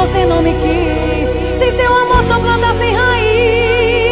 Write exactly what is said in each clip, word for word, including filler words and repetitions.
você não me quis. Sem seu amor sou planta sem raiz.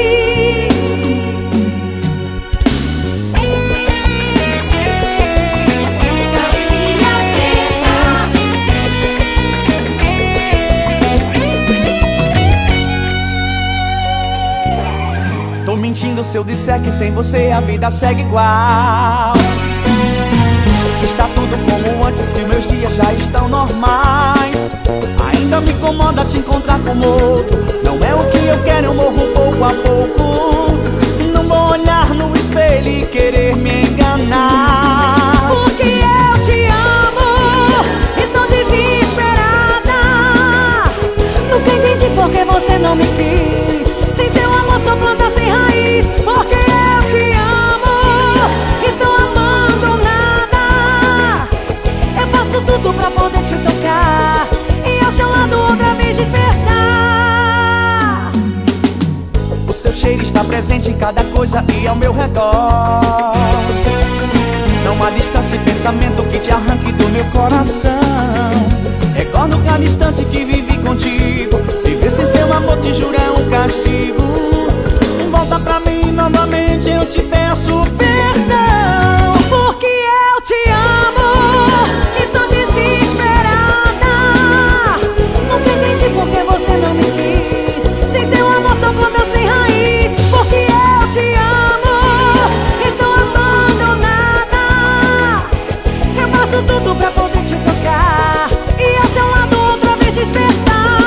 Tô mentindo se eu disser que sem você a vida segue igual. Está tudo como antes, que meus dias já estão normais. Ainda me incomoda te encontrar com outro. Não é o que eu quero, eu morro pouco a pouco. Não vou olhar no espelho e querer me enganar. Porque eu te amo, estou desesperada. Nunca entendi porque você não me quis. Sem seu amor sou planta sem raiz. Porque eu te amo, estou abandonada. Eu faço tudo pra poder te tocar e ao seu lado outra vez despertar. O seu cheiro está presente em cada coisa e ao meu redor. Não há distância e pensamento que te arranque do meu coração. Recordo cada instante que vivi contigo. Viver sem seu amor, te juro, é um castigo. Volta pra mim novamente, eu te peço perdão. Porque eu te amo, estou desesperada. Nunca entendi porque você não me quis. Sem seu amor sou planta sem raiz. Porque eu te amo, estou abandonada. Eu faço tudo pra poder te tocar e ao seu lado outra vez despertar.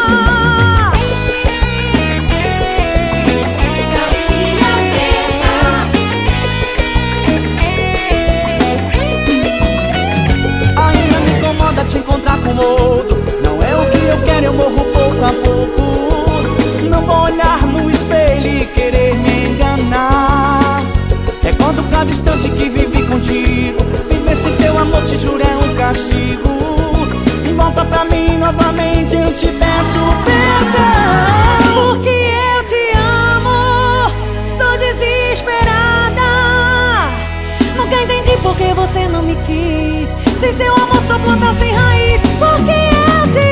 Te encontrar com outro. Não é o que eu quero, eu morro pouco a pouco. Não vou olhar no espelho e querer me enganar. Recordo cada instante que vivi contigo. Viver sem seu amor, te juro, é um castigo. Volta pra mim novamente, eu te peço perdão. Porque eu te amo, estou desesperada. Nunca entendi porque você não me quis. Sem seu amor sou planta sem raiz. Porque eu te